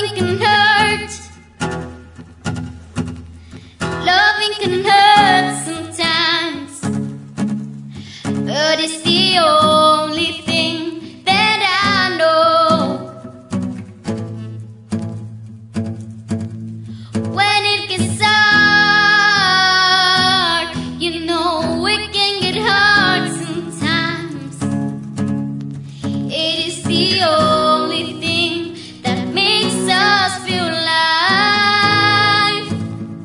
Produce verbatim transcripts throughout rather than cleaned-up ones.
Loving can hurt. Loving can hurt sometimes, but it's the only thing that I know. When it gets hard, you know it can get hard sometimes. It is the only thing that makes us feel alive.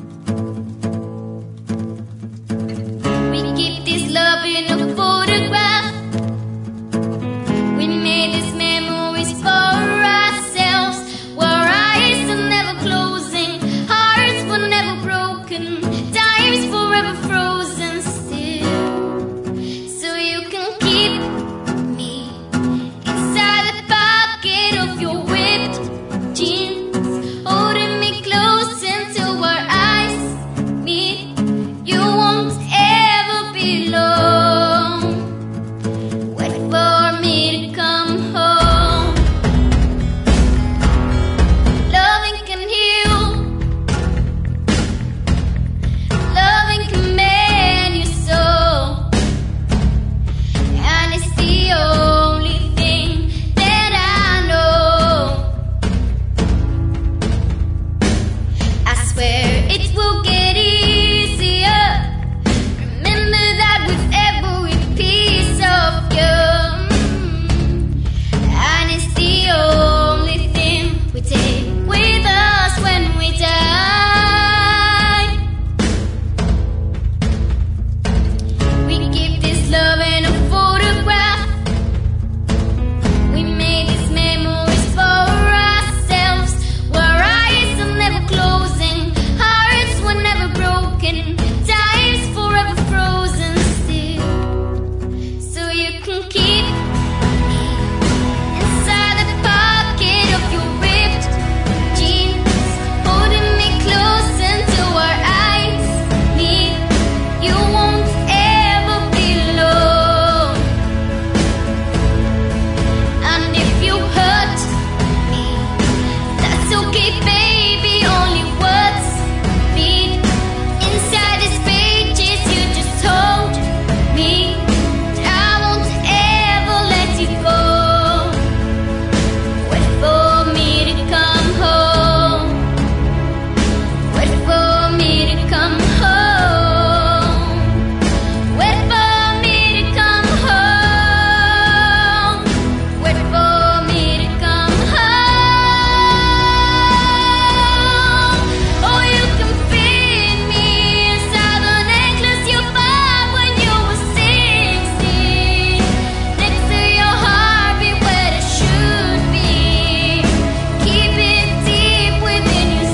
We keep this love in a photograph. We made these memories for ourselves, where eyes are never closing, hearts were never broken, times forever frozen still. So you can keep me inside the pocket of your ripped jeans, holding me close until our eyes meet. You won't ever be alone. Wait for me to come home. Loving can heal. Loving can mend your soul, and it's the only thing that I know. I swear it will get easier. Remember that with every piece of you, and it's the only thing we take with us when we die. We keep this love in a photograph. We made these memories for ourselves, where eyes are never closing, hearts were never broken, times forever frozen still. So you can keep me inside the pocket of your ripped jeans, holding me close until our eyes meet. You won't ever be alone. And if you hurt me, that's okay, baby. Only words read inside these pages. You just told me I won't ever let you go. Wait for me to come home. Wait for me to come home. Wait for me to come home. Wait for me to come home. Oh, you can fit me inside the necklace you bought when you were sixteen, next to your heart, be where it should be. Keep it deep within your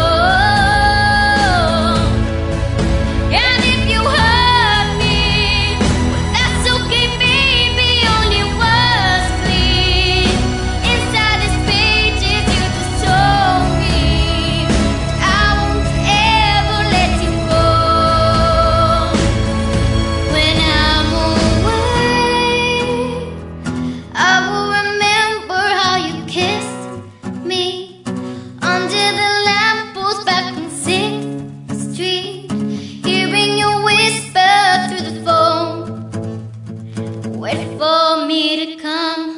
soul. And if you hurt me, well, that's okay, baby. Only words clean inside these pages. You just told me I won't ever let you go. When I'm away, I will remember how you kissed me under the lamppost back on sixth Street, hearing you whisper through the phone. Wait for me to come